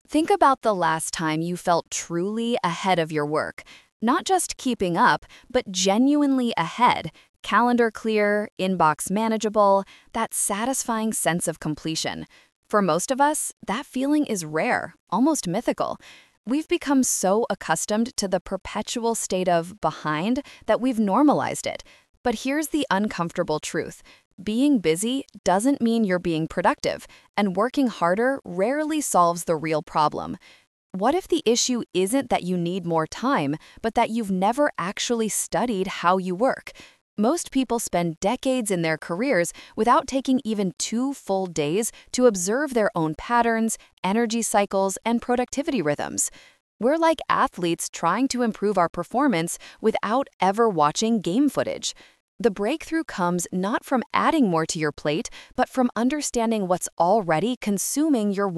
Think about the last time you felt truly ahead of your work. Not just keeping up, but genuinely ahead. Calendar clear, inbox manageable, that satisfying sense of completion. For most of us, that feeling is rare, almost mythical. We've become so accustomed to the perpetual state of behind that we've normalized it. But here's the uncomfortable truth. Being busy doesn't mean you're being productive, and working harder rarely solves the real problem. What if the issue isn't that you need more time, but that you've never actually studied how you work? Most people spend decades in their careers without taking even 2 full days to observe their own patterns, energy cycles, and productivity rhythms. We're like athletes trying to improve our performance without ever watching game footage. The breakthrough comes not from adding more to your plate, but from understanding what's already consuming your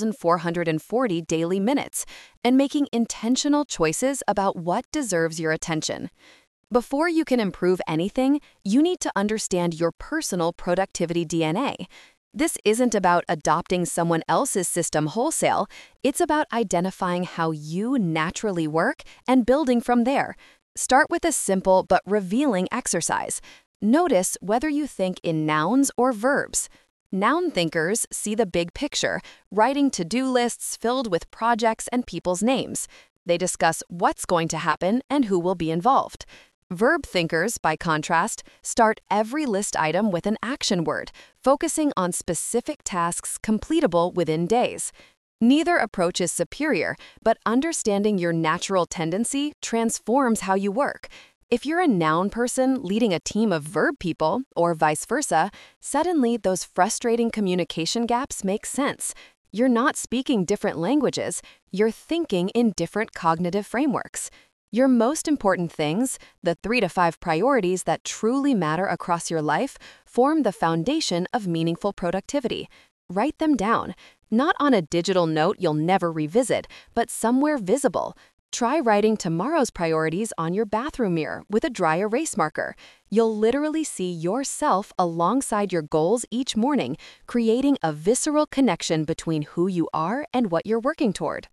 1,440 daily minutes and making intentional choices about what deserves your attention. Before you can improve anything, you need to understand your personal productivity DNA. This isn't about adopting someone else's system wholesale. It's about identifying how you naturally work and building from there. Start with a simple but revealing exercise. Notice whether you think in nouns or verbs. Noun thinkers see the big picture, writing to-do lists filled with projects and people's names. They discuss what's going to happen and who will be involved. Verb thinkers, by contrast, start every list item with an action word, focusing on specific tasks completable within days. Neither approach is superior, but understanding your natural tendency transforms how you work. If you're a noun person leading a team of verb people, or vice versa, suddenly those frustrating communication gaps make sense. You're not speaking different languages, you're thinking in different cognitive frameworks. Your most important things, the 3 to 5 priorities that truly matter across your life, form the foundation of meaningful productivity. Write them down. Not on a digital note you'll never revisit, but somewhere visible. Try writing tomorrow's priorities on your bathroom mirror with a dry erase marker. You'll literally see yourself alongside your goals each morning, creating a visceral connection between who you are and what you're working toward.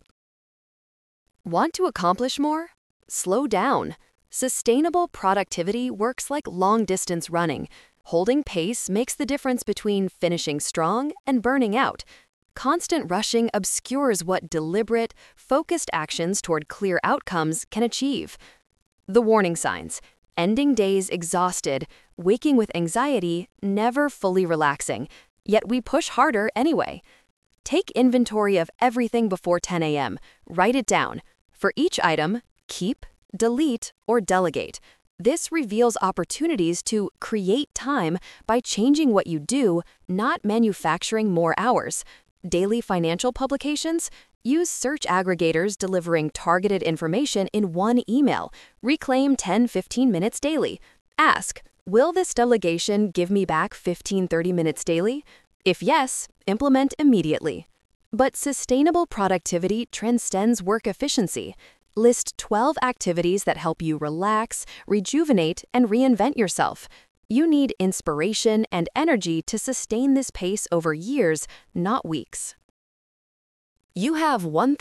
Want to accomplish more? Slow down. Sustainable productivity works like long-distance running. Holding pace makes the difference between finishing strong and burning out. Constant rushing obscures what deliberate, focused actions toward clear outcomes can achieve. The warning signs: ending days exhausted, waking with anxiety, never fully relaxing, yet we push harder anyway. Take inventory of everything before 10 a.m. Write it down. For each item, keep, delete, or delegate. This reveals opportunities to create time by changing what you do, not manufacturing more hours. Daily financial publications? Use search aggregators delivering targeted information in one email. Reclaim 10-15 minutes daily. Ask, will this delegation give me back 15-30 minutes daily? If yes, implement immediately. But sustainable productivity transcends work efficiency. List 12 activities that help you relax, rejuvenate, and reinvent yourself. You need inspiration and energy to sustain this pace over years, not weeks. You have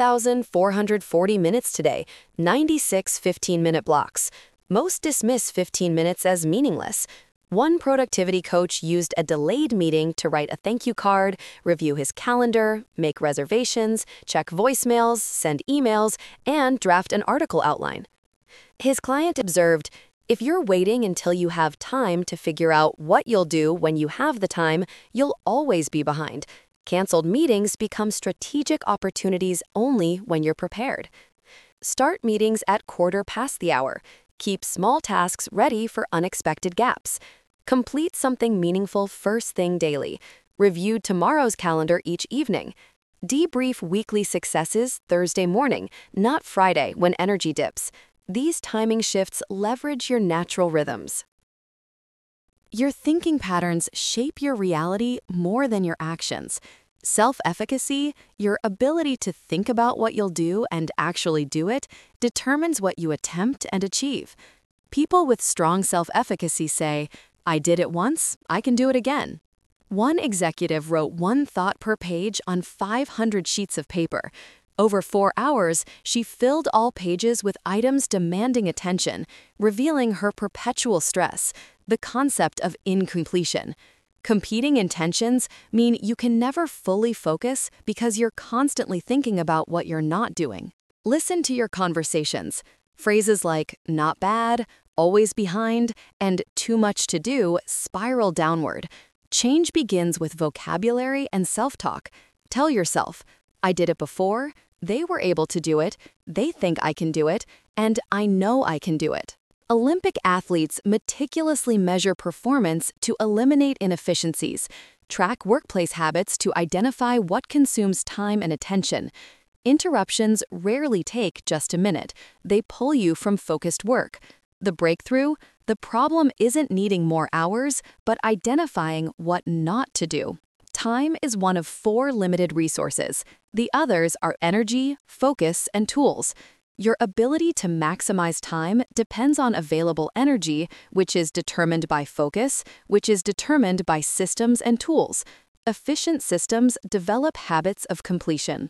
1,440 minutes today, 96 15-minute blocks. Most dismiss 15 minutes as meaningless. One productivity coach used a delayed meeting to write a thank you card, review his calendar, make reservations, check voicemails, send emails, and draft an article outline. His client observed, if you're waiting until you have time to figure out what you'll do when you have the time, you'll always be behind. Canceled meetings become strategic opportunities only when you're prepared. Start meetings at quarter past the hour. Keep small tasks ready for unexpected gaps. Complete something meaningful first thing daily. Review tomorrow's calendar each evening. Debrief weekly successes Thursday morning, not Friday when energy dips. These timing shifts leverage your natural rhythms. Your thinking patterns shape your reality more than your actions. Self-efficacy, your ability to think about what you'll do and actually do it, determines what you attempt and achieve. People with strong self-efficacy say, I did it once, I can do it again. One executive wrote one thought per page on 500 sheets of paper. Over 4 hours, she filled all pages with items demanding attention, revealing her perpetual stress, the concept of incompletion. Competing intentions mean you can never fully focus because you're constantly thinking about what you're not doing. Listen to your conversations. Phrases like not bad, always behind, and too much to do spiral downward. Change begins with vocabulary and self-talk. Tell yourself, I did it before, they were able to do it, they think I can do it, and I know I can do it. Olympic athletes meticulously measure performance to eliminate inefficiencies, track workplace habits to identify what consumes time and attention. Interruptions rarely take just a minute. They pull you from focused work. The breakthrough? The problem isn't needing more hours, but identifying what not to do. Time is one of 4 limited resources. The others are energy, focus, and tools. Your ability to maximize time depends on available energy, which is determined by focus, which is determined by systems and tools. Efficient systems develop habits of completion.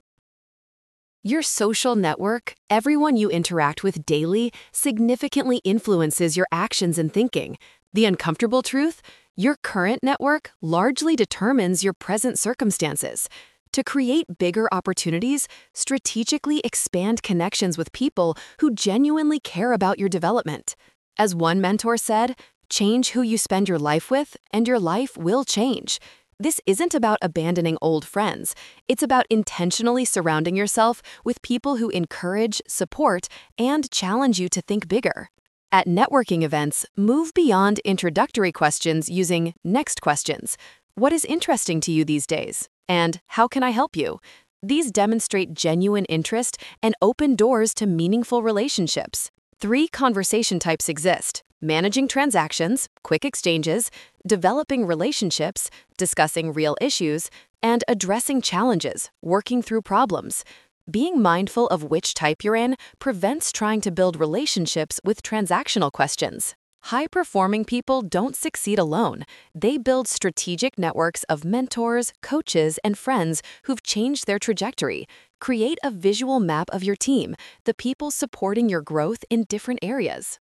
Your social network, everyone you interact with daily, significantly influences your actions and thinking. The uncomfortable truth? Your current network largely determines your present circumstances. To create bigger opportunities, strategically expand connections with people who genuinely care about your development. As one mentor said, change who you spend your life with, and your life will change. This isn't about abandoning old friends. It's about intentionally surrounding yourself with people who encourage, support, and challenge you to think bigger. At networking events, move beyond introductory questions using next questions. What is interesting to you these days? And how can I help you? These demonstrate genuine interest and open doors to meaningful relationships. 3 conversation types exist: managing transactions, quick exchanges, developing relationships, discussing real issues, and addressing challenges, working through problems. Being mindful of which type you're in prevents trying to build relationships with transactional questions. High-performing people don't succeed alone. They build strategic networks of mentors, coaches, and friends who've changed their trajectory. Create a visual map of your team, the people supporting your growth in different areas.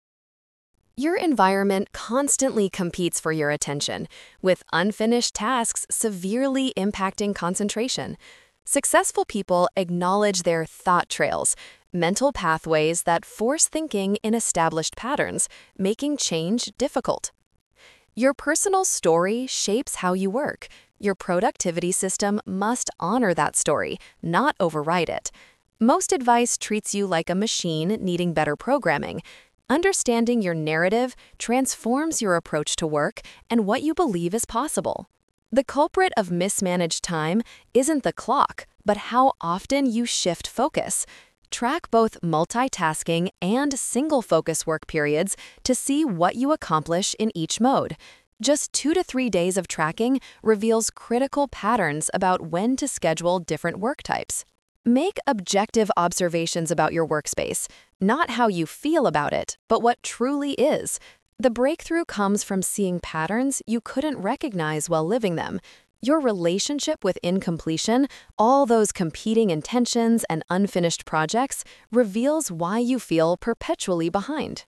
Your environment constantly competes for your attention, with unfinished tasks severely impacting concentration. Successful people acknowledge their thought trails, mental pathways that force thinking in established patterns, making change difficult. Your personal story shapes how you work. Your productivity system must honor that story, not override it. Most advice treats you like a machine needing better programming. Understanding your narrative transforms your approach to work and what you believe is possible. The culprit of mismanaged time isn't the clock, but how often you shift focus. Track both multitasking and single-focus work periods to see what you accomplish in each mode. Just 2 to 3 days of tracking reveals critical patterns about when to schedule different work types. Make objective observations about your workspace, not how you feel about it, but what truly is. The breakthrough comes from seeing patterns you couldn't recognize while living them. Your relationship with incompletion, all those competing intentions and unfinished projects, reveals why you feel perpetually behind.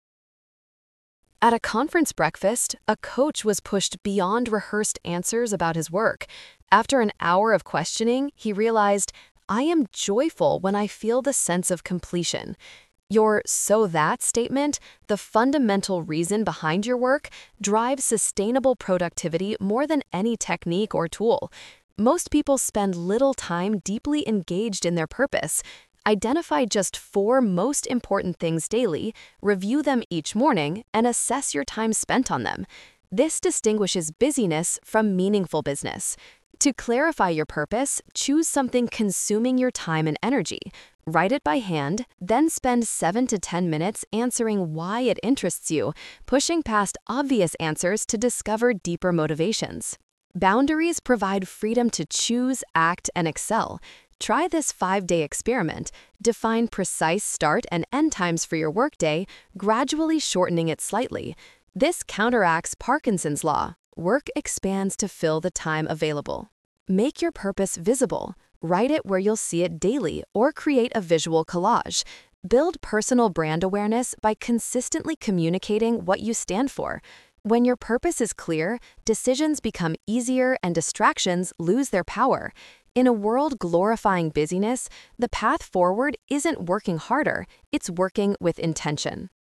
At a conference breakfast, a coach was pushed beyond rehearsed answers about his work. After an hour of questioning, he realized, I am joyful when I feel the sense of completion. Your "so that" statement, the fundamental reason behind your work, drives sustainable productivity more than any technique or tool. Most people spend little time deeply engaged in their purpose. Identify just 4 most important things daily, review them each morning, and assess your time spent on them. This distinguishes busyness from meaningful business. To clarify your purpose, choose something consuming your time and energy. Write it by hand, then spend 7 to 10 minutes answering why it interests you, pushing past obvious answers to discover deeper motivations. Boundaries provide freedom to choose, act, and excel. Try this 5-day experiment. Define precise start and end times for your workday, gradually shortening it slightly. This counteracts Parkinson's law. Work expands to fill the time available. Make your purpose visible. Write it where you'll see it daily or create a visual collage. Build personal brand awareness by consistently communicating what you stand for. When your purpose is clear, decisions become easier and distractions lose their power. In a world glorifying busyness, the path forward isn't working harder, it's working with intention.